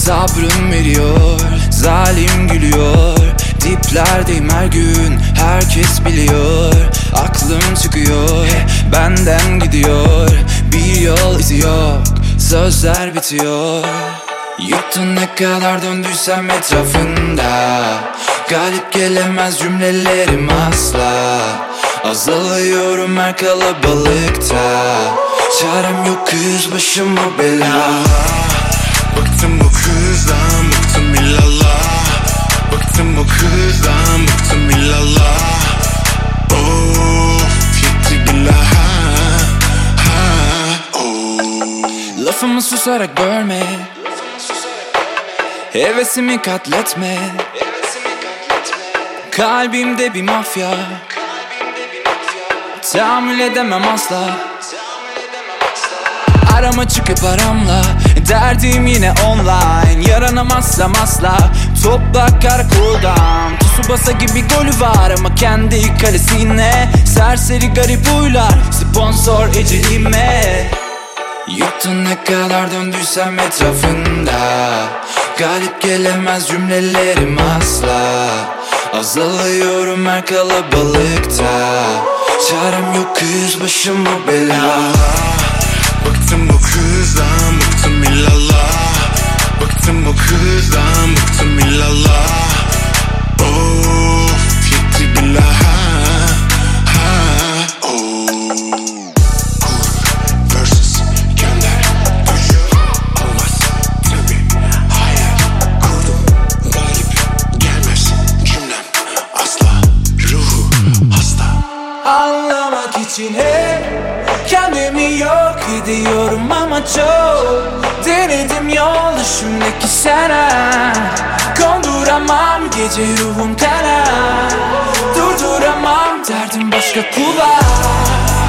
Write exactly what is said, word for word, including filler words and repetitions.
Sabrım veriyor, zalim gülüyor. Diplerdeyim her gün, herkes biliyor. Aklım çıkıyor, benden gidiyor. Bir yol izi yok, sözler bitiyor. Yuttun ne kadar döndüysem etrafında. Galip gelemez cümlelerim asla. Azalıyorum her kalabalıkta. Çarem yok kız başıma bela. Bıktım bu kızdan, bıktım illallah. Bıktım bu kızdan, bıktım illallah. Of yetti billah. Ha, oh. Lafımı susarak bölme, hevesimi katletme. Kalbimde bir mafya, tahammül edemem asla. Arama çıkıp aramla, derdim yine online. Yaranamazsam asla, topla karakoldan. Tsubasa gibi golü var ama kendi kalesine. Serseri garip huylar, sponsor eceliğime. Yuttun ne kadar döndüysem etrafında. Galip gelemez cümlelerim asla. Azalıyorum her kalabalıkta. Çarem yok kız başıma bela. Bıktım bu kızdan, bıktım illallah. Bıktım bu kızdan, bıktım illallah. Of yetti billah. Ha, oh. Kur versus gönder. Gücü olmaz tabi hayal kurdum. Galip gelmez cümlem asla. Ruhu hasta. Anlamak için hep kendimi yok ediyorum ama çok denedim yol düşümdeki sana. Konduramam gece ruhum kara. Durduramam derdim başka kulak.